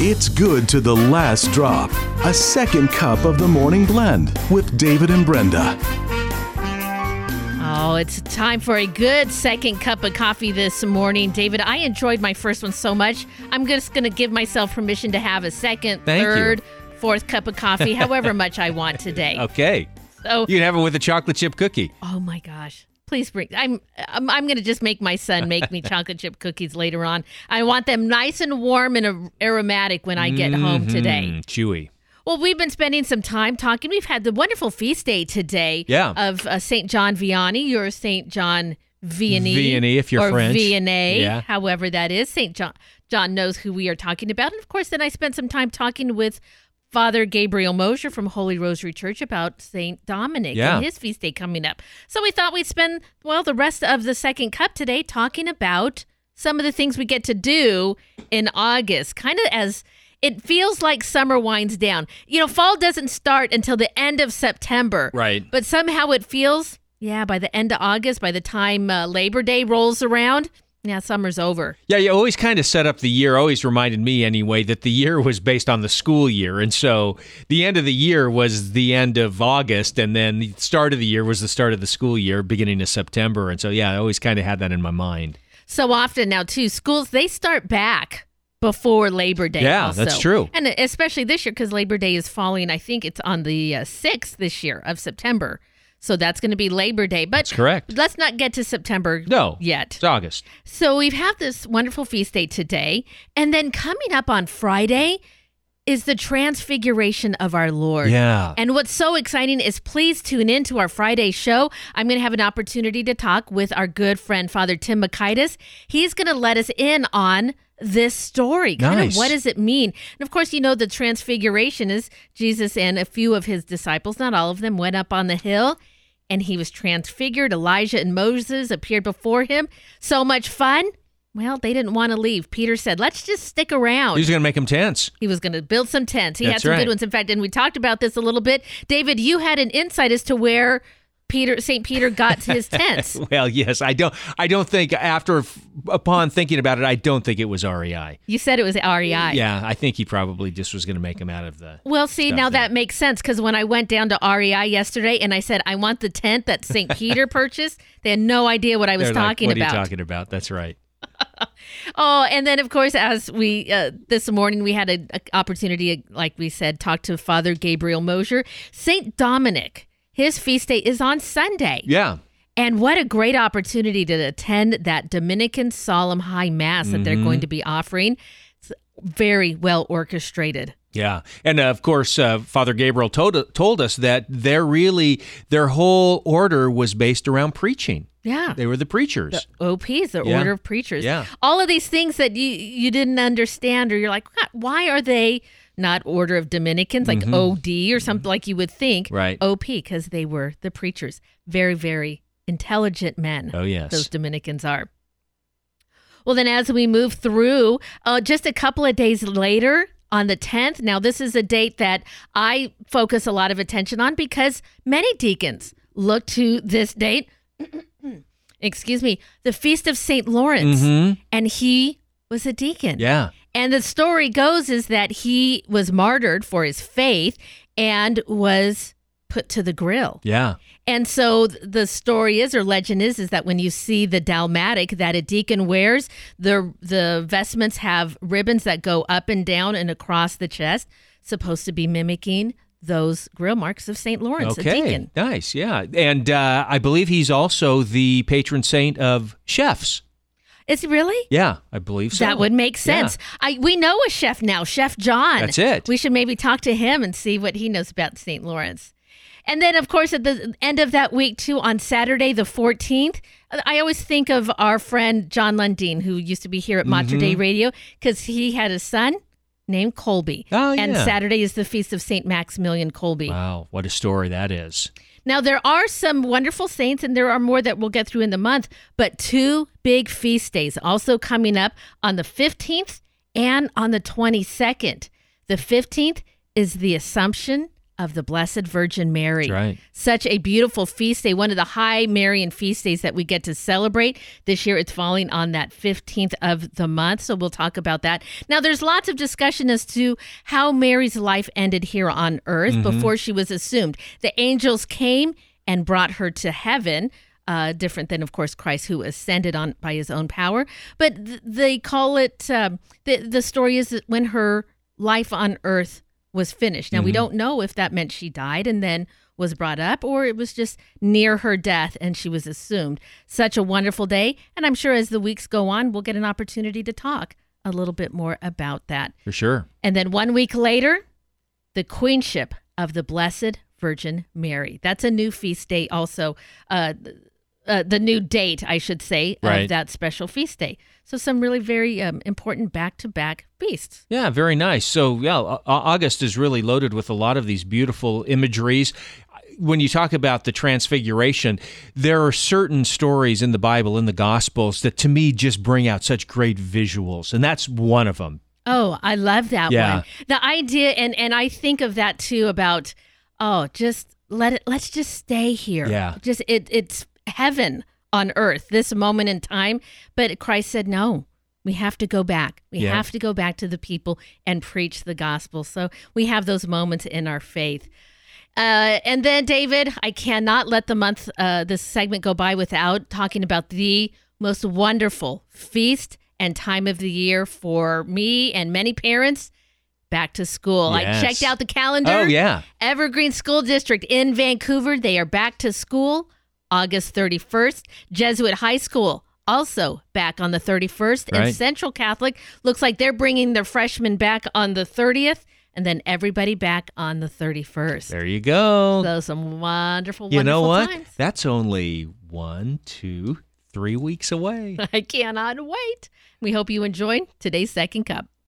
It's good to the last drop. A second cup of the morning blend with David and Brenda. Oh, it's time for a good second cup of coffee this morning. David, I enjoyed my first one so much. I'm just going to give myself permission to have a second, third, fourth cup of coffee, however much I want today. Okay. So you can have it with a chocolate chip cookie. Oh my gosh. Please bring. I'm going to just make my son make me chocolate chip cookies later on. I want them nice and warm and aromatic when I get home today. Chewy. Well, we've been spending some time talking. We've had the wonderful feast day today of St. John Vianney. You're St. John Vianney. Vianney, if you're or French. Vianney, however that is. St. John knows who we are talking about. And, of course, then I spent some time talking with Father Gabriel Mosier from Holy Rosary Church about St. Dominic and his feast day coming up. So we thought we'd spend, the rest of the second cup today talking about some of the things we get to do in August, kind of as it feels like summer winds down. You know, fall doesn't start until the end of September. Right. But somehow it feels, by the end of August, by the time Labor Day rolls around, summer's over. Yeah, you always kind of set up the year, always reminded me anyway, that the year was based on the school year. And so the end of the year was the end of August, and then the start of the year was the start of the school year, beginning of September. And so, I always kind of had that in my mind. So often now, too, schools, they start back before Labor Day. Yeah, also. That's true. And especially this year, because Labor Day is falling, I think it's on the 6th this year of September. So that's going to be Labor Day. But that's correct. Let's not get to September yet. It's August. So we have this wonderful feast day today. And then coming up on Friday is the Transfiguration of our Lord. Yeah. And what's so exciting is please tune in to our Friday show. I'm going to have an opportunity to talk with our good friend, Father Tim Makaitis. He's going to let us in on this story. Kind of what does it mean? And of course, the Transfiguration is Jesus and a few of his disciples, not all of them, went up on the hill. And he was transfigured. Elijah and Moses appeared before him. So much fun. Well, they didn't want to leave. Peter said, let's just stick around. He was going to make them tents. He was going to build some tents. He That's had some right. good ones. In fact, and we talked about this a little bit. David, you had an insight as to where St. Peter got his tents. Well, yes, I don't think upon thinking about it, I don't think it was REI. You said it was REI. Yeah, I think he probably just was going to make them out of the. Well, see, now that makes sense because when I went down to REI yesterday and I said, I want the tent that St. Peter purchased, they had no idea what I was talking about. What are you talking about? That's right. Oh, and then, of course, as we, this morning, we had an opportunity, like we said, talk to Father Gabriel Mosier. St. Dominic, his feast day is on Sunday. Yeah. And what a great opportunity to attend that Dominican Solemn High Mass that they're going to be offering. It's very well orchestrated. Yeah. And of course, Father Gabriel told us that their whole order was based around preaching. Yeah. They were the preachers. The OPs, the Order of Preachers. Yeah. All of these things that you didn't understand, or you're like, why are they not Order of Dominicans, like OD or something like you would think. Right. OP, because they were the preachers. Very, very intelligent men. Oh, yes. Those Dominicans are. Well, then as we move through, just a couple of days later, on the 10th, now this is a date that I focus a lot of attention on because many deacons look to this date, the Feast of St. Lawrence, and he was a deacon. Yeah. And the story goes is that he was martyred for his faith and was put to the grill. Yeah. And so the story is, or legend is that when you see the dalmatic that a deacon wears, the vestments have ribbons that go up and down and across the chest, supposed to be mimicking those grill marks of St. Lawrence, a deacon. Nice, yeah. And I believe he's also the patron saint of chefs. Is he really? Yeah, I believe so. That would make sense. Yeah. We know a chef now, Chef John. That's it. We should maybe talk to him and see what he knows about St. Lawrence. And then, of course, at the end of that week, too, on Saturday, the 14th, I always think of our friend John Lundeen, who used to be here at Mater Dei Radio, because he had a son named Colby. Oh, yeah. And Saturday is the Feast of St. Maximilian Kolbe. Wow, what a story that is. Now, there are some wonderful saints, and there are more that we'll get through in the month, but two big feast days also coming up on the 15th and on the 22nd. The 15th is the Assumption of the Blessed Virgin Mary. That's right. Such a beautiful feast day, one of the high Marian feast days that we get to celebrate. This year it's falling on that 15th of the month, so we'll talk about that. Now, there's lots of discussion as to how Mary's life ended here on earth before she was assumed. The angels came and brought her to heaven, different than, of course, Christ, who ascended on by his own power. But they call it, the story is that when her life on earth was finished. Now, we don't know if that meant she died and then was brought up, or it was just near her death and she was assumed. Such a wonderful day. And I'm sure as the weeks go on, we'll get an opportunity to talk a little bit more about that. For sure. And then 1 week later, the Queenship of the Blessed Virgin Mary. That's a new feast day also. The new date, I should say, of that special feast day. So some really very important back-to-back feasts. Yeah, very nice. So, yeah, August is really loaded with a lot of these beautiful imageries. When you talk about the Transfiguration, there are certain stories in the Bible, in the Gospels, that to me just bring out such great visuals, and that's one of them. Oh, I love that one. The idea, and I think of that too about, just let's just stay here. Yeah. It's heaven on earth, this moment in time. But Christ said, no, we have to go back. We have to go back to the people and preach the gospel. So we have those moments in our faith. And then, David, I cannot let this segment go by without talking about the most wonderful feast and time of the year for me and many parents. Back to school. Yes. I checked out the calendar. Oh, yeah. Evergreen School District in Vancouver, they are back to school August 31st. Jesuit High School also back on the 31st. Right. And Central Catholic looks like they're bringing their freshmen back on the 30th. And then everybody back on the 31st. There you go. So some wonderful, you know what? times. That's only 1, 2, 3 weeks away. I cannot wait. We hope you enjoyed today's Second Cup.